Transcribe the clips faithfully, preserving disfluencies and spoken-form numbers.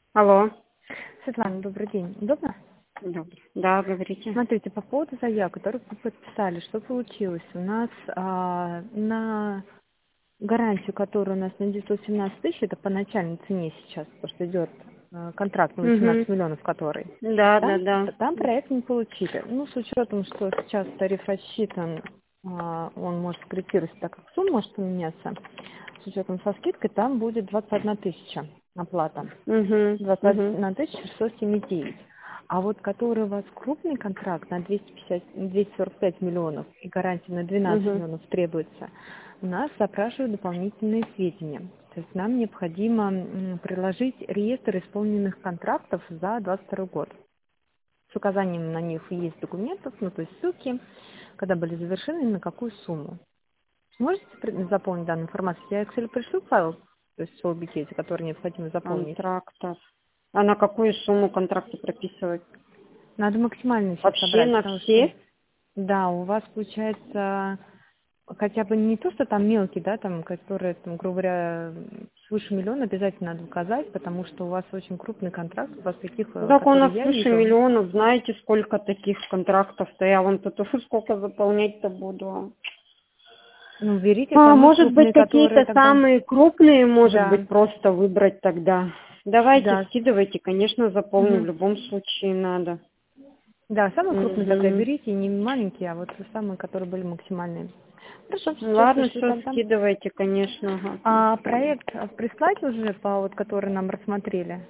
Алло. Светлана, добрый день. Удобно? Добрый. Да, говорите. Смотрите, по поводу заявок, которые вы подписали, что получилось? У нас а, на гарантию, которая у нас на девятьсот семнадцать тысяч, это по начальной цене сейчас, потому что идет а, контракт на Угу. восемнадцать миллионов, который. Да, да, Там, да. там проект не получили. Ну, с учетом, что сейчас тариф рассчитан, а, он может скорректироваться, так как сумма может поменяться, с учетом со скидкой, там будет двадцать одна тысяча оплата. Угу. двадцать Угу. одна тысяча шестьсот семьдесят девять. А вот который у вас крупный контракт на двести пятьдесят, двести сорок пять миллионов и гарантия на двенадцать Угу. миллионов требуется, у нас запрашивают дополнительные сведения. То есть нам необходимо м, приложить реестр исполненных контрактов за двадцать второй год. С указанием на них есть документов, ну то есть ссылки, когда были завершены и на какую сумму. Можете при- заполнить данную информацию? Я Excel пришлю файл, то есть в бикете, который необходимо заполнить. Контрактов. А на какую сумму контракты прописывать? Надо максимально сейчас Вообще собрать, на потому что, все? да, у вас получается хотя бы не то, что там мелкие, да, там, которые, там, грубо говоря, свыше миллиона обязательно надо указать, потому что у вас очень крупный контракт, у вас таких, Ну, э, так у нас которые я свыше вижу. миллионов. Знаете, сколько таких контрактов-то? Я вон тут сколько заполнять-то буду. Ну, берите А, самые может быть, крупные, которые какие-то тогда, самые крупные, может да, быть, просто выбрать тогда. Давайте, да, скидывайте, конечно, заполню, в мгм. любом случае надо. Да, самые крупные тогда Угу. берите, не маленькие, а вот самые, которые были максимальные. Хорошо, сейчас Ладно, пришлю все, тогда. скидывайте, конечно. Ага. А проект э, прислать уже, по вот, который нам рассмотрели?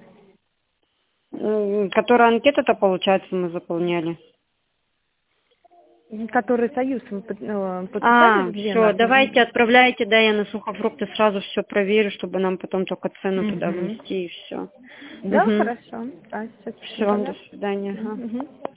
М, Которая анкета-то, получается, мы заполняли. Который союз вы под- э, подписали, А, где все, нас... давайте отправляйте, да, я на сухофрукты сразу все проверю, чтобы нам потом только цену туда Мгм. внести и все. Да, Угу. хорошо. Да, сейчас пришлю Все, до тогда. свидания. Ага. Мгм.